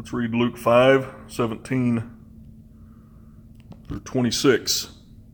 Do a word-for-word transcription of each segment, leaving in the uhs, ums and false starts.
Let's read Luke five, seventeen through twenty-six.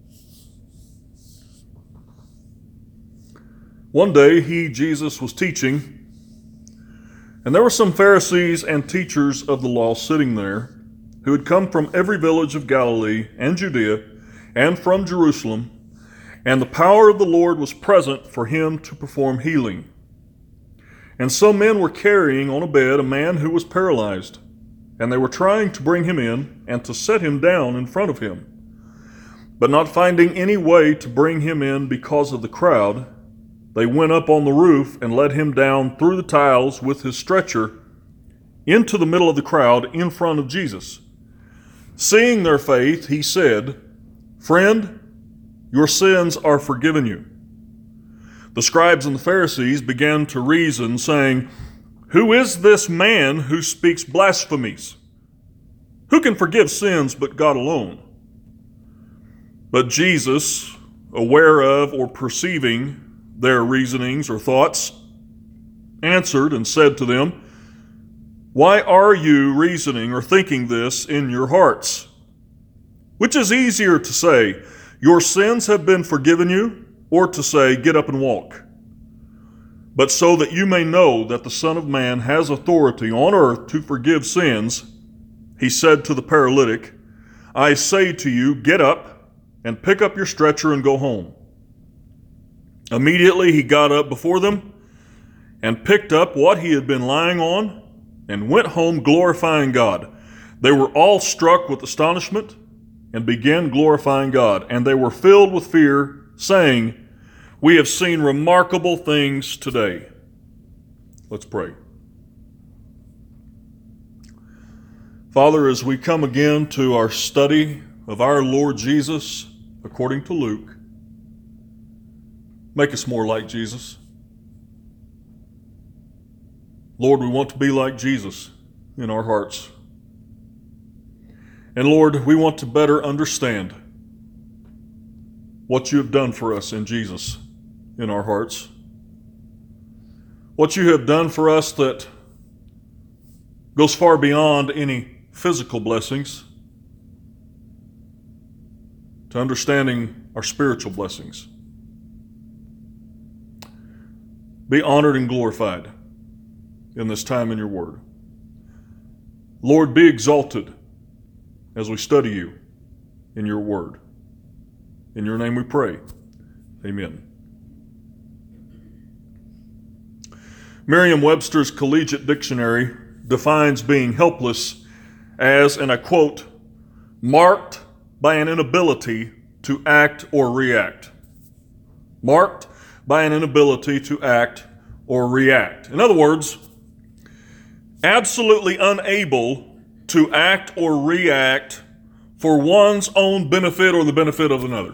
One day he, Jesus, was teaching, and there were some Pharisees and teachers of the law sitting there who had come from every village of Galilee and Judea and from Jerusalem, and the power of the Lord was present for him to perform healing. And some men were carrying on a bed a man who was paralyzed, and they were trying to bring him in and to set him down in front of him. But not finding any way to bring him in because of the crowd, they went up on the roof and let him down through the tiles with his stretcher into the middle of the crowd in front of Jesus. Seeing their faith, he said, "Friend, your sins are forgiven you." The scribes and the Pharisees began to reason, saying, "Who is this man who speaks blasphemies? Who can forgive sins but God alone?" But Jesus, aware of or perceiving their reasonings or thoughts, answered and said to them, "Why are you reasoning or thinking this in your hearts? Which is easier to say, 'Your sins have been forgiven you,' or to say, 'Get up and walk'? But so that you may know that the Son of Man has authority on earth to forgive sins," he said to the paralytic, "I say to you, get up and pick up your stretcher and go home." Immediately he got up before them and picked up what he had been lying on and went home glorifying God. They were all struck with astonishment and began glorifying God. And they were filled with fear, saying, "We have seen remarkable things today." Let's pray. Father, as we come again to our study of our Lord Jesus according to Luke, make us more like Jesus. Lord, we want to be like Jesus in our hearts. And Lord, we want to better understand what you have done for us in Jesus in our hearts. What you have done for us that goes far beyond any physical blessings to understanding our spiritual blessings. Be honored and glorified in this time in your word. Lord, be exalted as we study you in your word. In your name we pray. Amen. Merriam-Webster's Collegiate Dictionary defines being helpless as, and I quote, "marked by an inability to act or react." Marked by an inability to act or react. In other words, absolutely unable to act or react for one's own benefit or the benefit of another.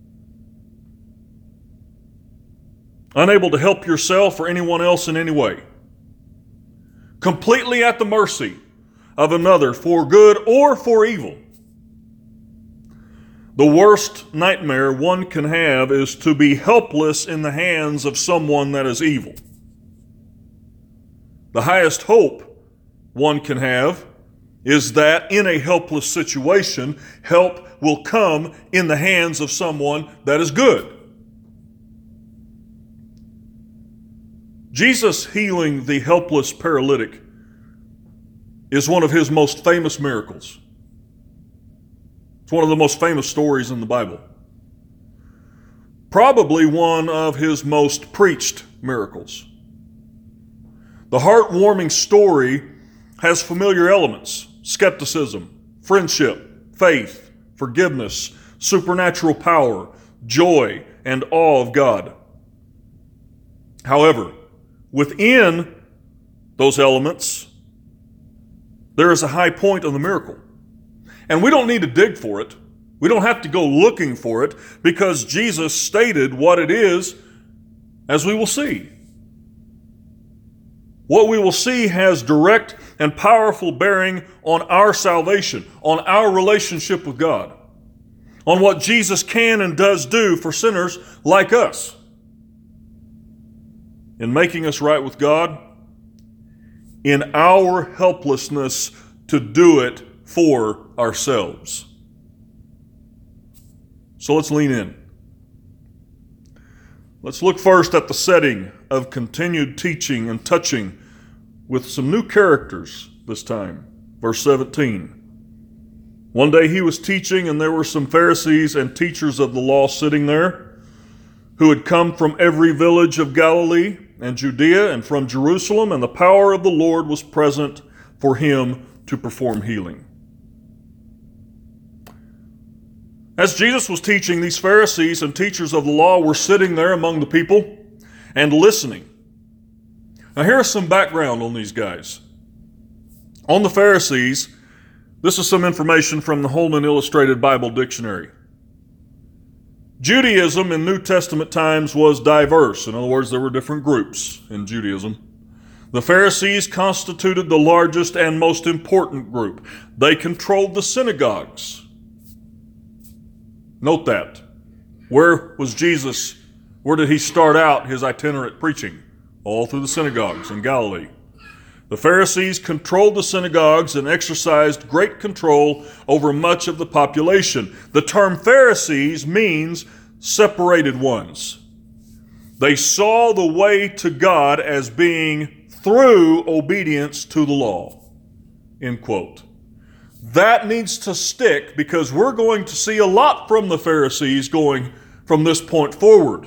Unable to help yourself or anyone else in any way. Completely at the mercy of another for good or for evil. The worst nightmare one can have is to be helpless in the hands of someone that is evil. The highest hope one can have is that in a helpless situation, help will come in the hands of someone that is good. Jesus healing the helpless paralytic is one of his most famous miracles. It's one of the most famous stories in the Bible. Probably one of his most preached miracles. The heartwarming story has familiar elements: skepticism, friendship, faith, forgiveness, supernatural power, joy, and awe of God. However, within those elements, there is a high point of the miracle. And we don't need to dig for it. We don't have to go looking for it, because Jesus stated what it is, as we will see. What we will see has direct and powerful bearing on our salvation, on our relationship with God, on what Jesus can and does do for sinners like us in making us right with God, in our helplessness to do it for ourselves. So let's lean in. Let's look first at the setting of continued teaching and touching with some new characters this time. Verse seventeen. One day he was teaching, and there were some Pharisees and teachers of the law sitting there, who had come from every village of Galilee and Judea and from Jerusalem, and the power of the Lord was present for him to perform healing. As Jesus was teaching, these Pharisees and teachers of the law were sitting there among the people and listening. Now here's some background on these guys. On the Pharisees, this is some information from the Holman Illustrated Bible Dictionary. Judaism in New Testament times was diverse. In other words, there were different groups in Judaism. The Pharisees constituted the largest and most important group. They controlled the synagogues. Note that. Where was Jesus? Where did he start out his itinerant preaching? All through the synagogues in Galilee. The Pharisees controlled the synagogues and exercised great control over much of the population. The term Pharisees means separated ones. They saw the way to God as being through obedience to the law. End quote. That needs to stick, because we're going to see a lot from the Pharisees going from this point forward.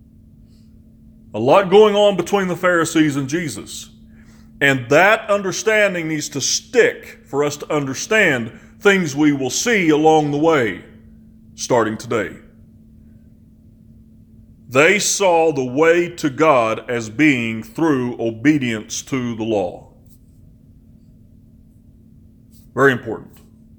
A lot going on between the Pharisees and Jesus. And that understanding needs to stick for us to understand things we will see along the way, starting today. They saw the way to God as being through obedience to the law. Very important.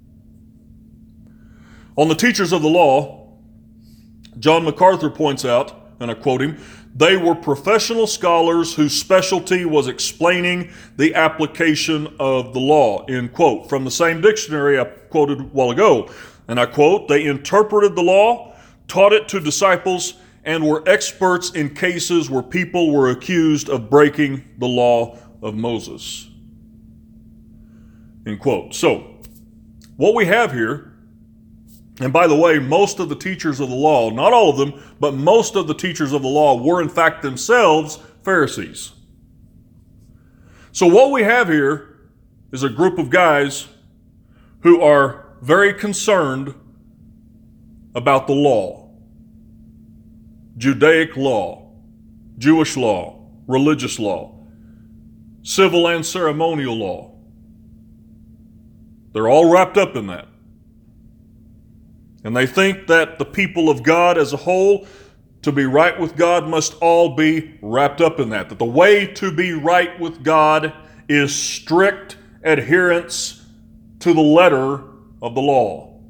On the teachers of the law, John MacArthur points out, and I quote him, they were professional scholars whose specialty was explaining the application of the law, end quote. From the same dictionary I quoted a while ago, and I quote, they interpreted the law, taught it to disciples, and were experts in cases where people were accused of breaking the law of Moses. End quote. So, what we have here, and by the way, most of the teachers of the law, not all of them, but most of the teachers of the law were in fact themselves Pharisees. So what we have here is a group of guys who are very concerned about the law. Judaic law, Jewish law, religious law, civil and ceremonial law. They're all wrapped up in that. And they think that the people of God as a whole, to be right with God, must all be wrapped up in that. That the way to be right with God is strict adherence to the letter of the law.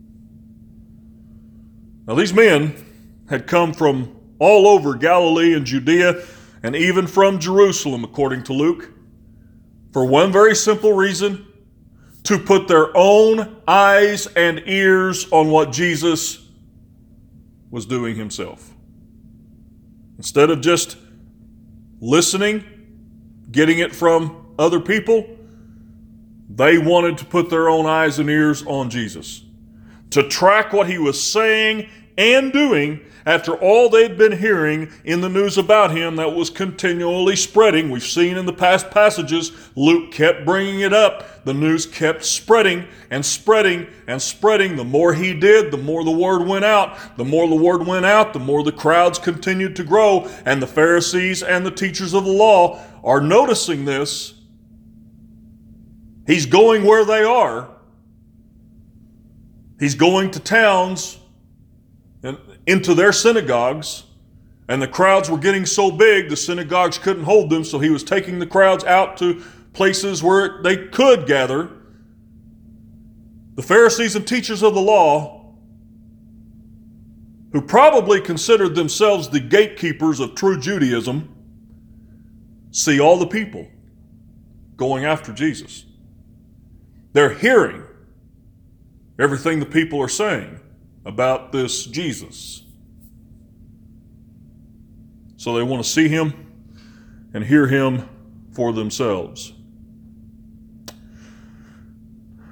Now these men had come from all over Galilee and Judea, and even from Jerusalem, according to Luke, for one very simple reason: to put their own eyes and ears on what Jesus was doing himself. Instead of just listening, getting it from other people, they wanted to put their own eyes and ears on Jesus, to track what he was saying and doing after all they'd been hearing in the news about him that was continually spreading. We've seen in the past passages, Luke kept bringing it up. The news kept spreading and spreading and spreading. The more he did, the more the word went out. The more the word went out, the more the crowds continued to grow. And the Pharisees and the teachers of the law are noticing this. He's going where they are. He's going to towns and into their synagogues, and the crowds were getting so big the synagogues couldn't hold them, so he was taking the crowds out to places where they could gather. The Pharisees and teachers of the law, who probably considered themselves the gatekeepers of true Judaism, see all the people going after Jesus. They're hearing everything the people are saying about this Jesus. So they want to see him and hear him for themselves.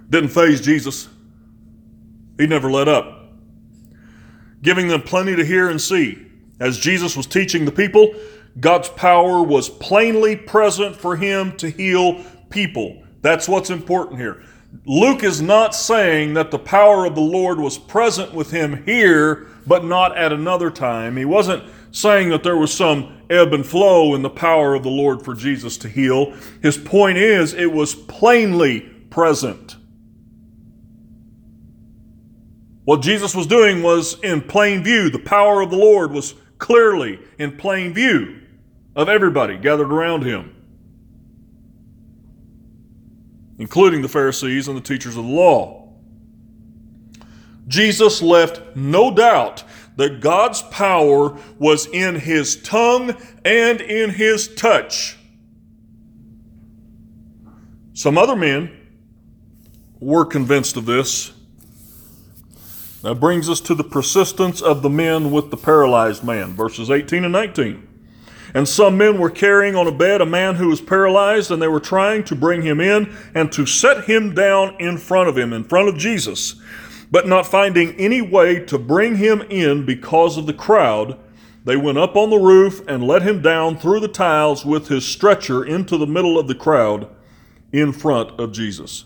didn't faze Jesus. He never let up, giving them plenty to hear and see. As Jesus was teaching the people, God's power was plainly present for him to heal people. That's what's important here. Luke is not saying that the power of the Lord was present with him here, but not at another time. He wasn't saying that there was some ebb and flow in the power of the Lord for Jesus to heal. His point is, it was plainly present. What Jesus was doing was in plain view. The power of the Lord was clearly in plain view of everybody gathered around him, including the Pharisees and the teachers of the law. Jesus left no doubt that God's power was in his tongue and in his touch. Some other men were convinced of this. That brings us to the persistence of the men with the paralyzed man, verses eighteen and nineteen. And some men were carrying on a bed a man who was paralyzed, and they were trying to bring him in and to set him down in front of him, in front of Jesus. But not finding any way to bring him in because of the crowd, they went up on the roof and let him down through the tiles with his stretcher into the middle of the crowd in front of Jesus.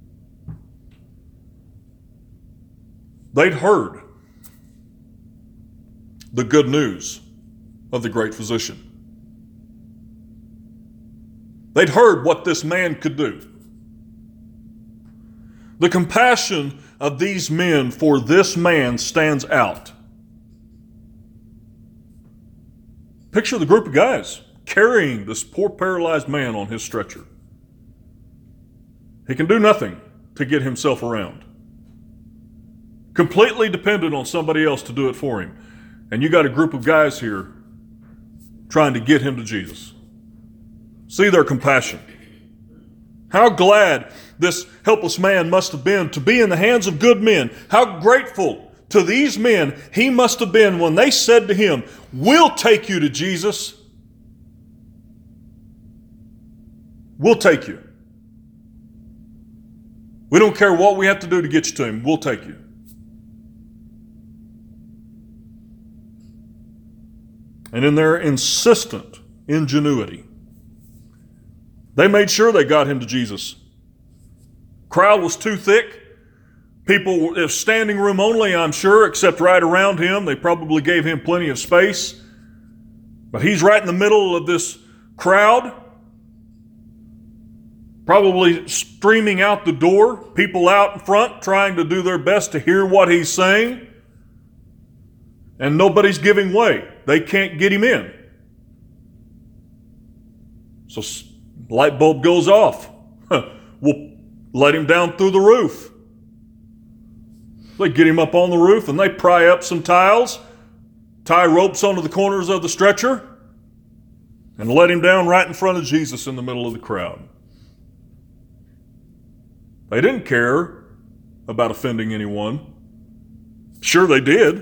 They'd heard the good news of the great physician. They'd heard what this man could do. The compassion of these men for this man stands out. Picture the group of guys carrying this poor paralyzed man on his stretcher. He can do nothing to get himself around. Completely dependent on somebody else to do it for him. And you got a group of guys here trying to get him to Jesus. See their compassion. How glad this helpless man must have been to be in the hands of good men. How grateful to these men he must have been when they said to him, "We'll take you to Jesus. We'll take you. We don't care what we have to do to get you to him. We'll take you." And in their insistent ingenuity, they made sure they got him to Jesus. Crowd was too thick. People, it was standing room only, I'm sure, except right around him. They probably gave him plenty of space. But he's right in the middle of this crowd, probably streaming out the door, people out in front trying to do their best to hear what he's saying. And nobody's giving way. They can't get him in. So light bulb goes off. We'll let him down through the roof. They get him up on the roof and they pry up some tiles, tie ropes onto the corners of the stretcher, and let him down right in front of Jesus in the middle of the crowd. They didn't care about offending anyone. Sure they did.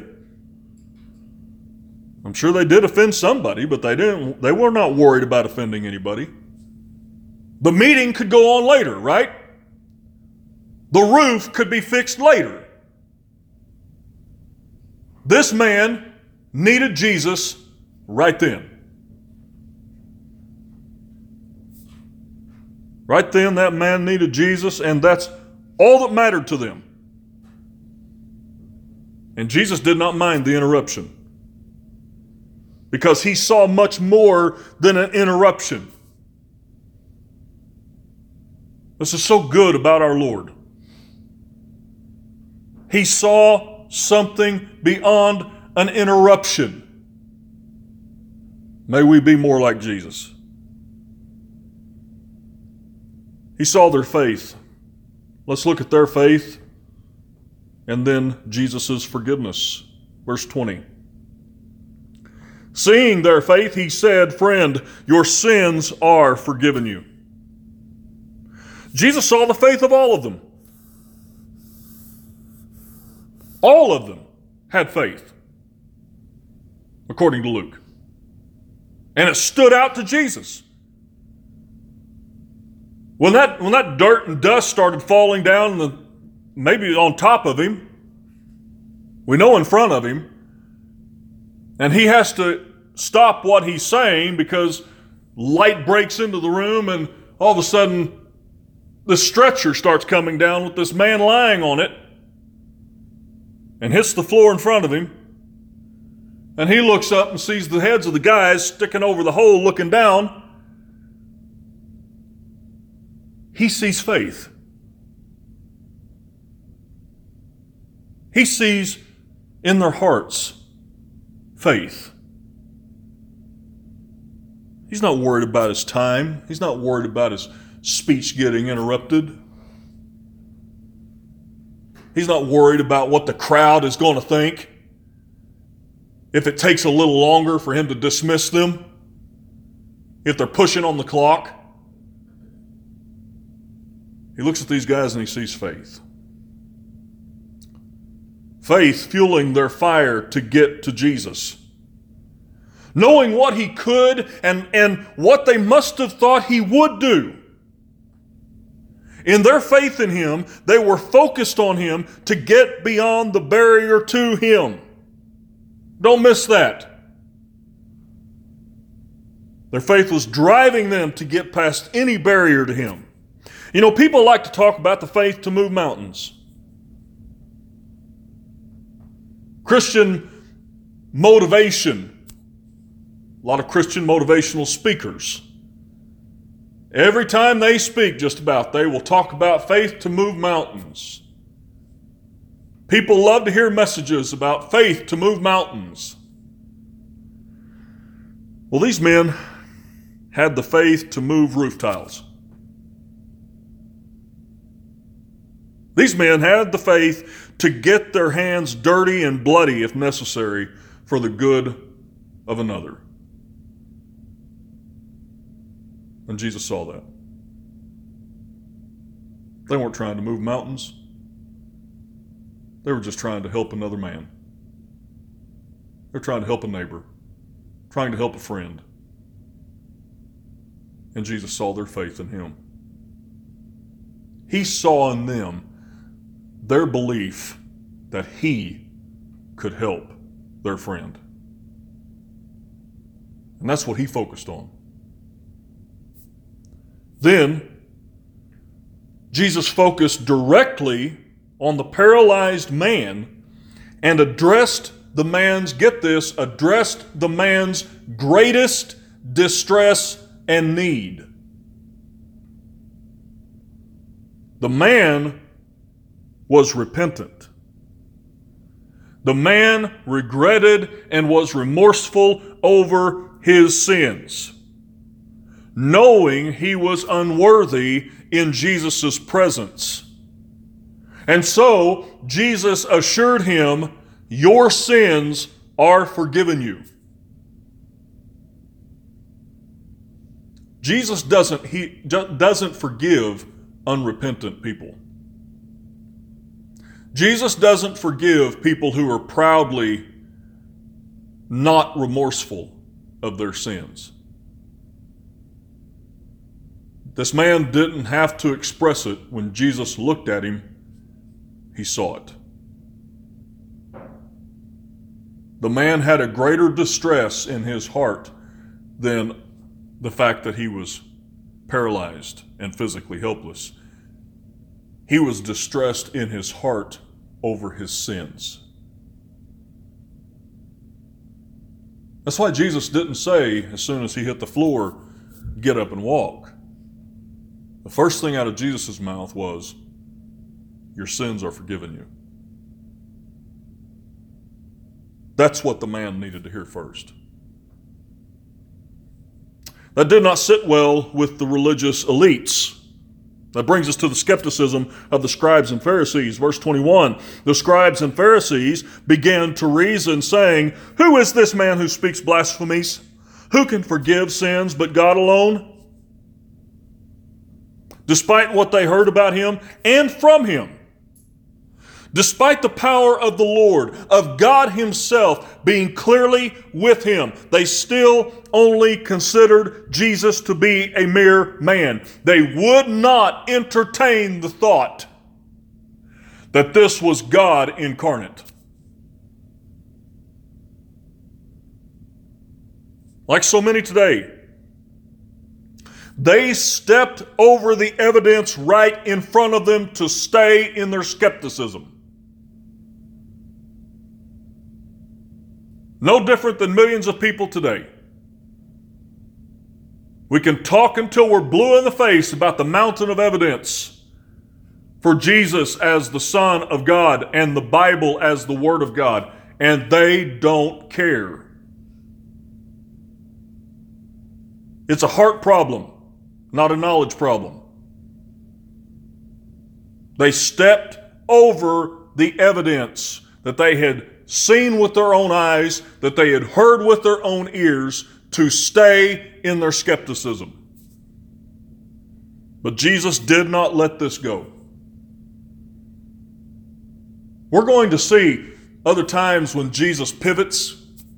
I'm sure they did offend somebody, but they didn't. They were not worried about offending anybody. The meeting could go on later, right? The roof could be fixed later. This man needed Jesus right then. Right then, that man needed Jesus, and that's all that mattered to them. And Jesus did not mind the interruption, because he saw much more than an interruption. This is so good about our Lord. He saw something beyond an interruption. May we be more like Jesus. He saw their faith. Let's look at their faith and then Jesus' forgiveness. Verse twenty. Seeing their faith, he said, "Friend, your sins are forgiven you." Jesus saw the faith of all of them. All of them had faith, according to Luke. And it stood out to Jesus. When that, when that dirt and dust started falling down, the, maybe on top of him, we know in front of him, and he has to stop what he's saying because light breaks into the room and all of a sudden the stretcher starts coming down with this man lying on it and hits the floor in front of him. And he looks up and sees the heads of the guys sticking over the hole looking down. He sees faith. He sees in their hearts faith. He's not worried about his time. He's not worried about his speech getting interrupted. He's not worried about what the crowd is going to think if it takes a little longer for him to dismiss them, if they're pushing on the clock. He looks at these guys and he sees faith. Faith fueling their fire to get to Jesus. Knowing what he could and, and what they must have thought he would do. In their faith in him, they were focused on him to get beyond the barrier to him. Don't miss that. Their faith was driving them to get past any barrier to him. You know, people like to talk about the faith to move mountains. Christian motivation. A lot of Christian motivational speakers. Every time they speak, just about, they will talk about faith to move mountains. People love to hear messages about faith to move mountains. Well, these men had the faith to move roof tiles. These men had the faith to get their hands dirty and bloody if necessary for the good of another. And Jesus saw that. They weren't trying to move mountains. They were just trying to help another man. They're trying to help a neighbor, trying to help a friend. And Jesus saw their faith in him. He saw in them their belief that he could help their friend. And that's what he focused on. Then, Jesus focused directly on the paralyzed man and addressed the man's, get this, addressed the man's greatest distress and need. The man was repentant. The man regretted and was remorseful over his sins, knowing he was unworthy in Jesus' presence. And so, Jesus assured him, your sins are forgiven you. Jesus doesn't, he doesn't forgive unrepentant people. Jesus doesn't forgive people who are proudly not remorseful of their sins. This man didn't have to express it. When Jesus looked at him, he saw it. The man had a greater distress in his heart than the fact that he was paralyzed and physically helpless. He was distressed in his heart over his sins. That's why Jesus didn't say, as soon as he hit the floor, get up and walk. The first thing out of Jesus' mouth was, your sins are forgiven you. That's what the man needed to hear first. That did not sit well with the religious elites. That brings us to the skepticism of the scribes and Pharisees. Verse twenty-one, the scribes and Pharisees began to reason, saying, who is this man who speaks blasphemies? Who can forgive sins but God alone? Despite what they heard about him and from him, Despite the power of the Lord, of God himself being clearly with him, they still only considered Jesus to be a mere man. They would not entertain the thought that this was God incarnate. Like so many today, they stepped over the evidence right in front of them to stay in their skepticism. No different than millions of people today. We can talk until we're blue in the face about the mountain of evidence for Jesus as the Son of God and the Bible as the Word of God, and they don't care. It's a heart problem, not a knowledge problem. They stepped over the evidence that they had seen with their own eyes, that they had heard with their own ears, to stay in their skepticism. But Jesus did not let this go. We're going to see other times when Jesus pivots.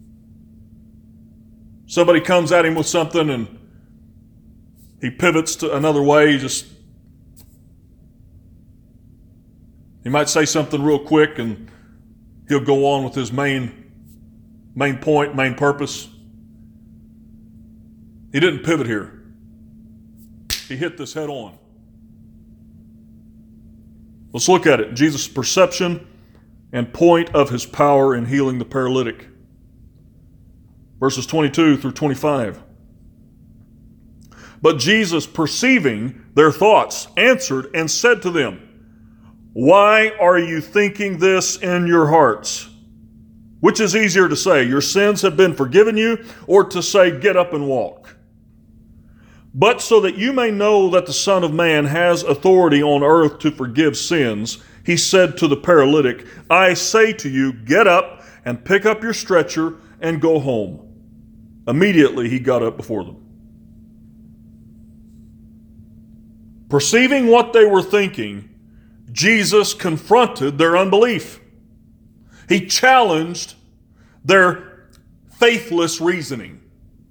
Somebody comes at him with something and he pivots to another way. He just he might say something real quick and he'll go on with his main main point, main purpose. He didn't pivot here. He hit this head on. Let's look at it. Jesus' perception and point of his power in healing the paralytic. Verses twenty-two through twenty-five. But Jesus, perceiving their thoughts, answered and said to them, "Why are you thinking this in your hearts? Which is easier to say, your sins have been forgiven you, or to say, get up and walk? But so that you may know that the Son of Man has authority on earth to forgive sins, he said to the paralytic, I say to you, get up and pick up your stretcher and go home. Immediately he got up before them." Perceiving what they were thinking, Jesus confronted their unbelief. He challenged their faithless reasoning.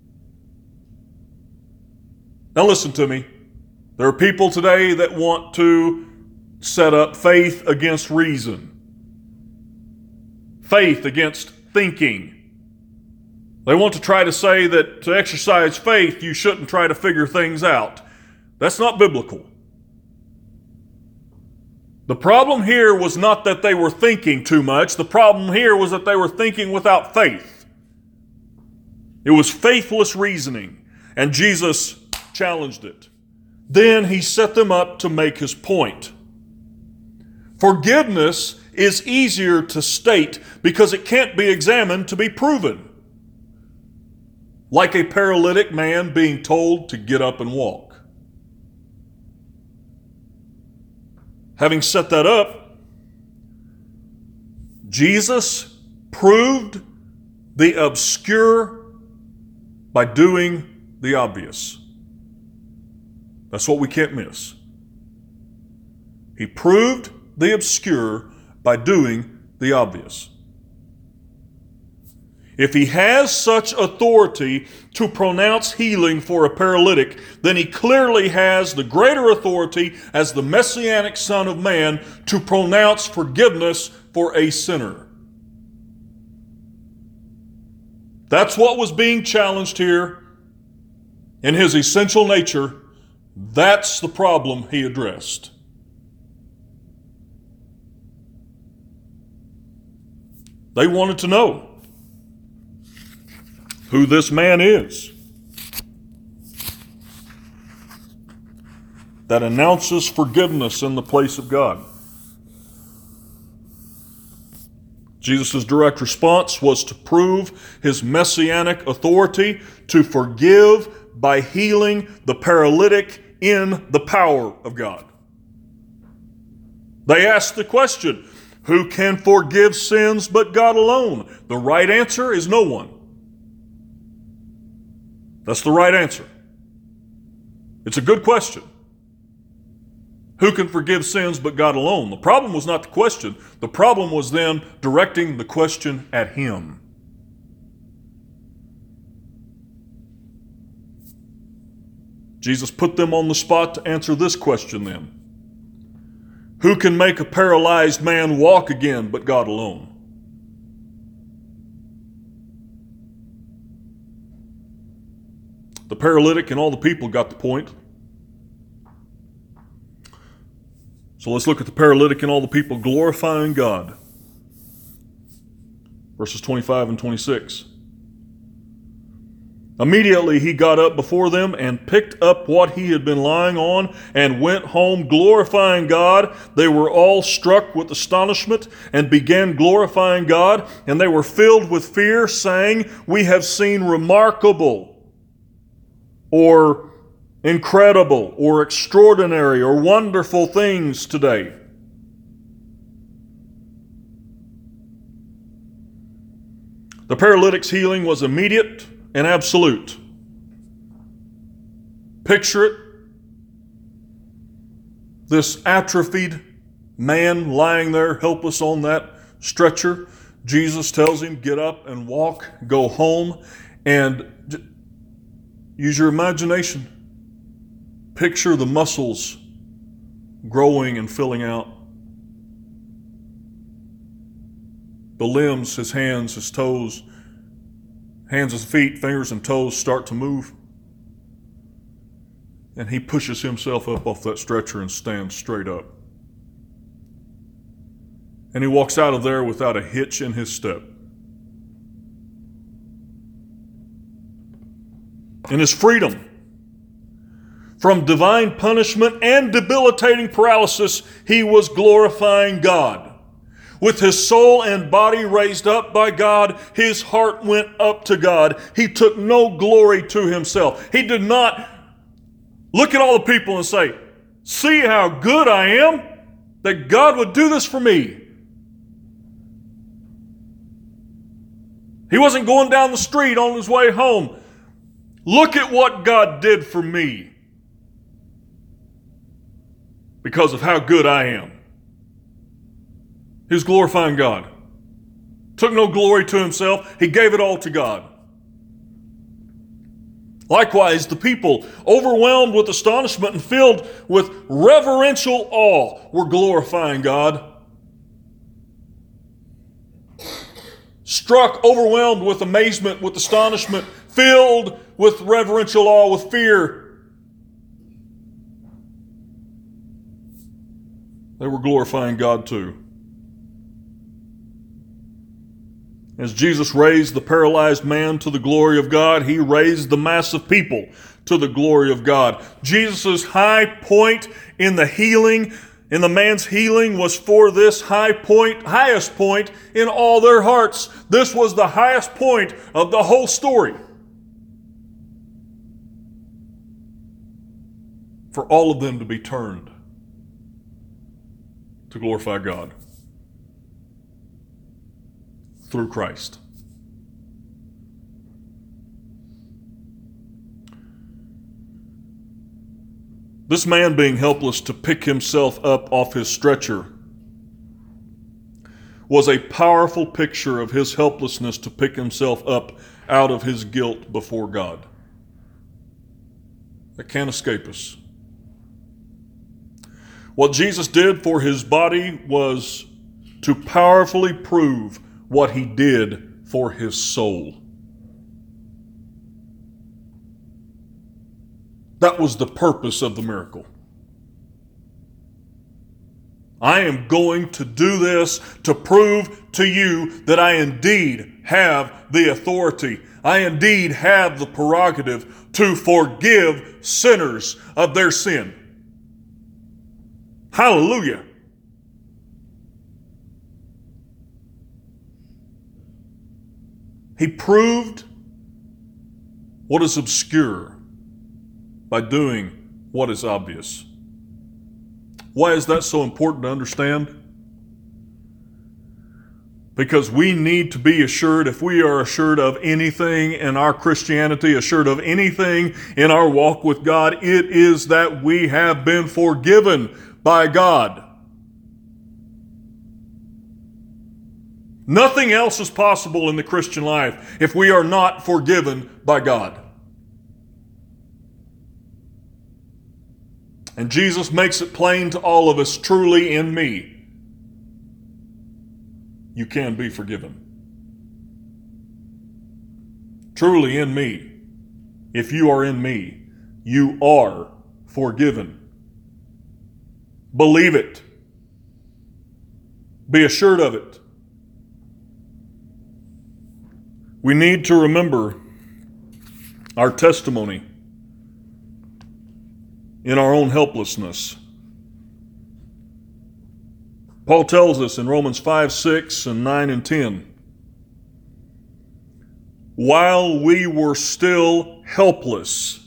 Now listen to me. There are people today that want to set up faith against reason. Faith against thinking. They want to try to say that to exercise faith, you shouldn't try to figure things out. That's not biblical. The problem here was not that they were thinking too much. The problem here was that they were thinking without faith. It was faithless reasoning, and Jesus challenged it. Then he set them up to make his point. Forgiveness is easier to state because it can't be examined to be proven. Like a paralytic man being told to get up and walk. Having set that up, Jesus proved the obscure by doing the obvious. That's what we can't miss. He proved the obscure by doing the obvious. If he has such authority to pronounce healing for a paralytic, then he clearly has the greater authority as the Messianic Son of Man to pronounce forgiveness for a sinner. That's what was being challenged here in his essential nature. That's the problem he addressed. They wanted to know who this man is that announces forgiveness in the place of God. Jesus' direct response was to prove his messianic authority to forgive by healing the paralytic in the power of God. They asked the question, who can forgive sins but God alone? The right answer is no one. That's the right answer. It's a good question. Who can forgive sins but God alone? The problem was not the question. The problem was them directing the question at him. Jesus put them on the spot to answer this question then. Who can make a paralyzed man walk again but God alone? The paralytic and all the people got the point. So let's look at the paralytic and all the people glorifying God. Verses twenty-five and twenty-six. Immediately he got up before them and picked up what he had been lying on and went home glorifying God. They were all struck with astonishment and began glorifying God, and they were filled with fear, saying, "We have seen remarkable," or incredible, or extraordinary, or wonderful things today. The paralytic's healing was immediate and absolute. Picture it. This atrophied man lying there helpless on that stretcher. Jesus tells him, get up and walk, go home, and use your imagination. Picture the muscles growing and filling out. The limbs, his hands, his toes, hands and feet, fingers and toes start to move. And he pushes himself up off that stretcher and stands straight up. And he walks out of there without a hitch in his step. In his freedom from divine punishment and debilitating paralysis, he was glorifying God. With his soul and body raised up by God, his heart went up to God. He took no glory to himself. He did not look at all the people and say, see how good I am, that God would do this for me. He wasn't going down the street on his way home. Look at what God did for me because of how good I am. He was glorifying God. Took no glory to himself. He gave it all to God. Likewise, the people, overwhelmed with astonishment and filled with reverential awe, were glorifying God. Struck, overwhelmed with amazement, with astonishment, filled with reverential awe, with fear, they were glorifying God too. As Jesus raised the paralyzed man to the glory of God, he raised the mass of people to the glory of God. Jesus' high point in the healing, in the man's healing, was for this high point, highest point in all their hearts. This was the highest point of the whole story. For all of them to be turned to glorify God through Christ. This man being helpless to pick himself up off his stretcher was a powerful picture of his helplessness to pick himself up out of his guilt before God. That can't escape us. What Jesus did for his body was to powerfully prove what he did for his soul. That was the purpose of the miracle. I am going to do this to prove to you that I indeed have the authority. I indeed have the prerogative to forgive sinners of their sin. Hallelujah. He proved what is obscure by doing what is obvious. Why is that so important to understand? Because we need to be assured, if we are assured of anything in our Christianity, assured of anything in our walk with God, it is that we have been forgiven by God. Nothing else is possible in the Christian life if we are not forgiven by God. And Jesus makes it plain to all of us, truly in me, you can be forgiven. Truly in me, if you are in me, you are forgiven. Believe it. Be assured of it. We need to remember our testimony in our own helplessness. Paul tells us in Romans five, six, and nine and ten, while we were still helpless,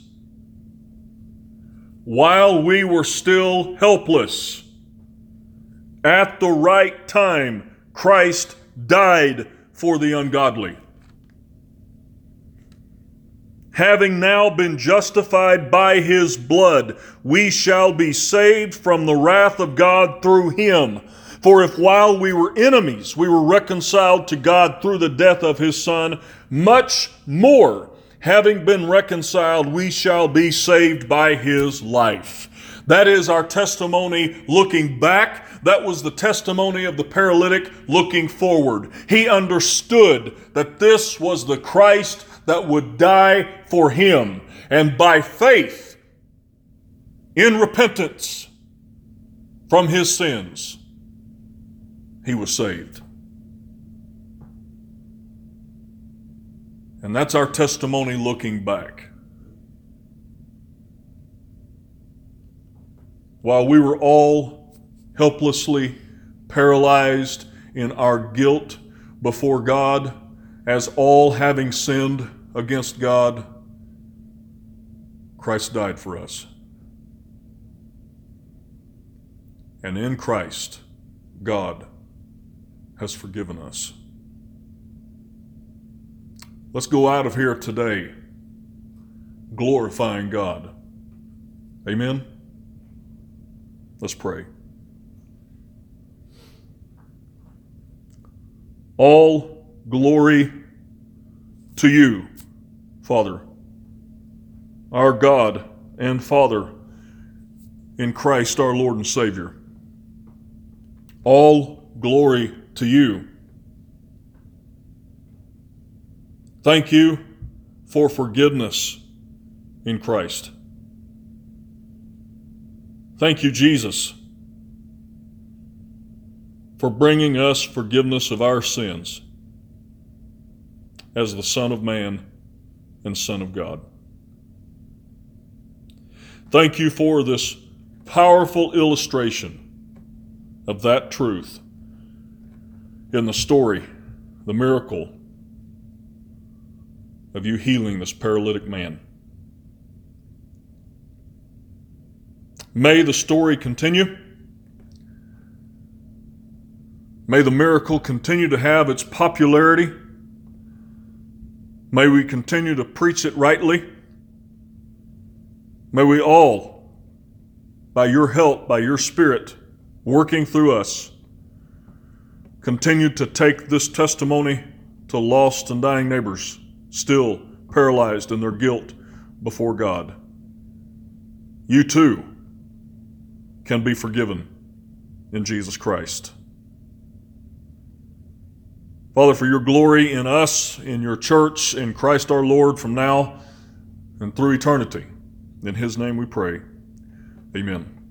while we were still helpless, at the right time, Christ died for the ungodly. Having now been justified by his blood, we shall be saved from the wrath of God through him. For if while we were enemies, we were reconciled to God through the death of his Son, much more, having been reconciled, we shall be saved by his life. That is our testimony looking back. That was the testimony of the paralytic looking forward. He understood that this was the Christ that would die for him. And by faith, in repentance from his sins, he was saved. And that's our testimony looking back. While we were all helplessly paralyzed in our guilt before God, as all having sinned against God, Christ died for us. And in Christ, God has forgiven us. Let's go out of here today glorifying God. Amen? Let's pray. All glory to you, Father, our God and Father, in Christ our Lord and Savior. All glory to you. Thank you for forgiveness in Christ. Thank you, Jesus, for bringing us forgiveness of our sins as the Son of Man and Son of God. Thank you for this powerful illustration of that truth in the story, the miracle of you healing this paralytic man. May the story continue. May the miracle continue to have its popularity. May we continue to preach it rightly. May we all, by your help, by your Spirit, working through us, continue to take this testimony to lost and dying neighbors, still paralyzed in their guilt before God. You too can be forgiven in Jesus Christ. Father, for your glory in us, in your church, in Christ our Lord, from now and through eternity. In his name we pray. Amen.